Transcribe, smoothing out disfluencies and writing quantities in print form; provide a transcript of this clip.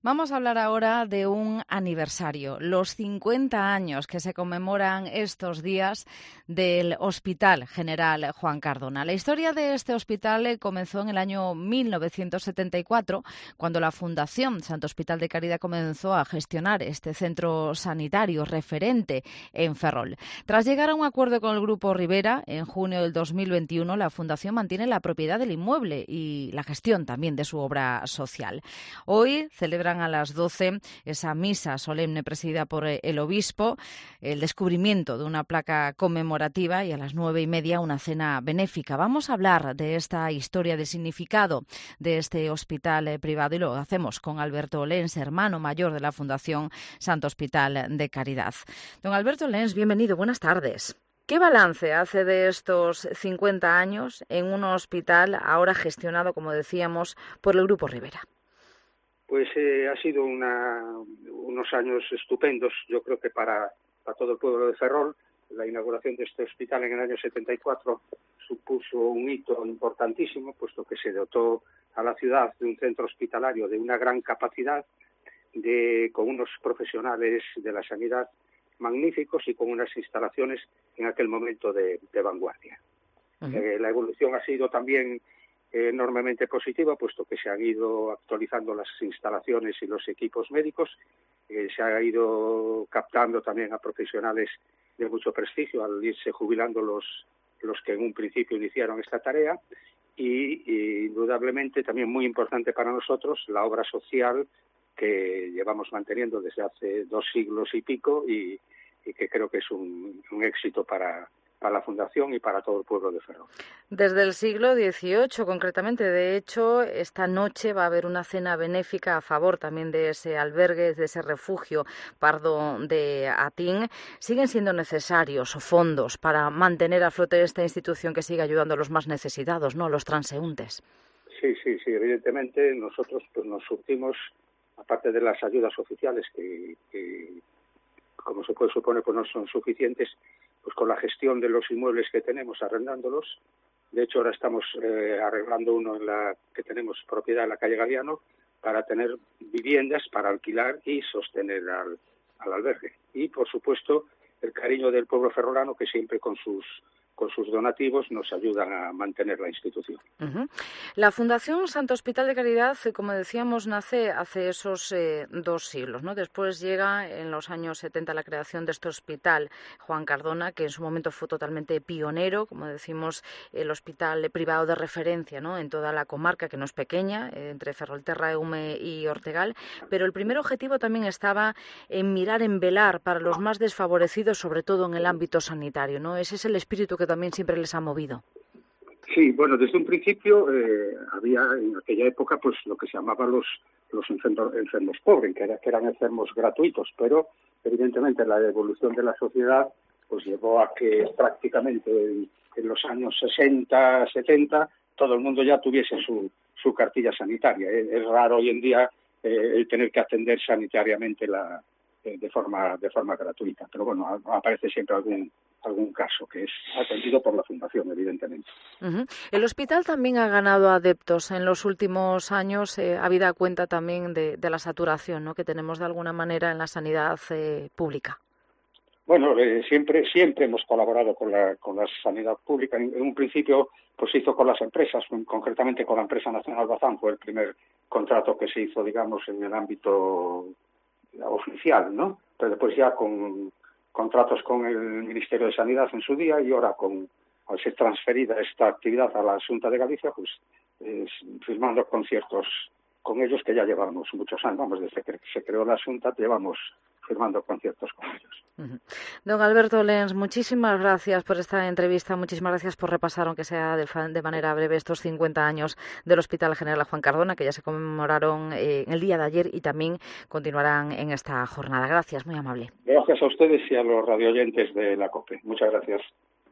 Vamos a hablar ahora de un aniversario, los 50 años que se conmemoran estos días del Hospital General Juan Cardona. La historia de este hospital comenzó en el año 1974, cuando la Fundación Santo Hospital de Caridad comenzó a gestionar este centro sanitario referente en Ferrol. Tras llegar a un acuerdo con el Grupo Rivera, en junio del 2021, la Fundación mantiene la propiedad del inmueble y la gestión también de su obra social. Hoy celebran a las 12 esa misa solemne presidida por el obispo, el descubrimiento de una placa conmemorativa y a las 9:30 una cena benéfica. Vamos a hablar de esta historia, del significado de este hospital privado y lo hacemos con Alberto Lens, hermano mayor de la Fundación Santo Hospital de Caridad. Don Alberto Lens, bienvenido, buenas tardes. ¿Qué balance hace de estos 50 años en un hospital ahora gestionado, como decíamos, por el Grupo Rivera? Pues ha sido unos años estupendos, yo creo que para todo el pueblo de Ferrol. La inauguración de este hospital en el año 74 supuso un hito importantísimo, puesto que se dotó a la ciudad de un centro hospitalario de una gran capacidad, con unos profesionales de la sanidad magníficos y con unas instalaciones en aquel momento de vanguardia. Uh-huh. La evolución ha sido también enormemente positiva, puesto que se han ido actualizando las instalaciones y los equipos médicos, se ha ido captando también a profesionales de mucho prestigio al irse jubilando los que en un principio iniciaron esta tarea y indudablemente también muy importante para nosotros la obra social que llevamos manteniendo desde hace 2 siglos y pico y que creo que es un éxito para la Fundación y para todo el pueblo de Ferrol. Desde el siglo XVIII, concretamente. De hecho, esta noche va a haber una cena benéfica a favor también de ese albergue, de ese refugio Pardo de Atín. ¿Siguen siendo necesarios fondos para mantener a flote esta institución que sigue ayudando a los más necesitados, ¿no?, a los transeúntes? Sí, evidentemente nosotros pues nos surtimos, aparte de las ayudas oficiales que como se puede suponer pues no son suficientes, pues con la gestión de los inmuebles que tenemos, arrendándolos. De hecho, ahora estamos arreglando uno que tenemos propiedad en la calle Galiano para tener viviendas para alquilar y sostener al albergue. Y, por supuesto, el cariño del pueblo ferrolano, que siempre con sus donativos nos ayudan a mantener la institución. Uh-huh. La Fundación Santo Hospital de Caridad, como decíamos, nace hace esos 2 siglos, ¿no? Después llega en los años 70 la creación de este hospital Juan Cardona, que en su momento fue totalmente pionero, como decimos, el hospital privado de referencia, ¿no?, en toda la comarca, que no es pequeña, entre Ferrolterra, Eume y Ortegal, pero el primer objetivo también estaba en mirar, en velar para los más desfavorecidos, sobre todo en el ámbito sanitario, ¿no? Ese es el espíritu que también siempre les ha movido. Sí, bueno, desde un principio había en aquella época pues lo que se llamaban los enfermos pobres, que eran enfermos gratuitos, pero evidentemente la evolución de la sociedad pues llevó a que prácticamente en los años 60, 70 todo el mundo ya tuviese su cartilla sanitaria. Es raro hoy en día tener que atender sanitariamente de forma gratuita, pero bueno, aparece siempre algún caso que es atendido por la Fundación, evidentemente. Uh-huh. El hospital también ha ganado adeptos en los últimos años, habida cuenta también de la saturación, ¿no?, que tenemos de alguna manera en la sanidad pública. Bueno, siempre hemos colaborado con la sanidad pública. En un principio pues se hizo con las empresas, concretamente con la empresa Nacional Bazán, fue el primer contrato que se hizo, digamos, en el ámbito oficial, ¿no? Pero después ya con contratos con el Ministerio de Sanidad en su día y ahora al ser transferida esta actividad a la Xunta de Galicia, pues firmando conciertos con ellos que ya llevamos muchos años, vamos, desde que se creó la Xunta llevamos firmando conciertos con ellos. Uh-huh. Don Alberto Lens, muchísimas gracias por esta entrevista, muchísimas gracias por repasar, aunque sea de manera breve, estos 50 años del Hospital General Juan Cardona, que ya se conmemoraron el día de ayer y también continuarán en esta jornada. Gracias, muy amable. Gracias a ustedes y a los radioyentes de la COPE. Muchas gracias.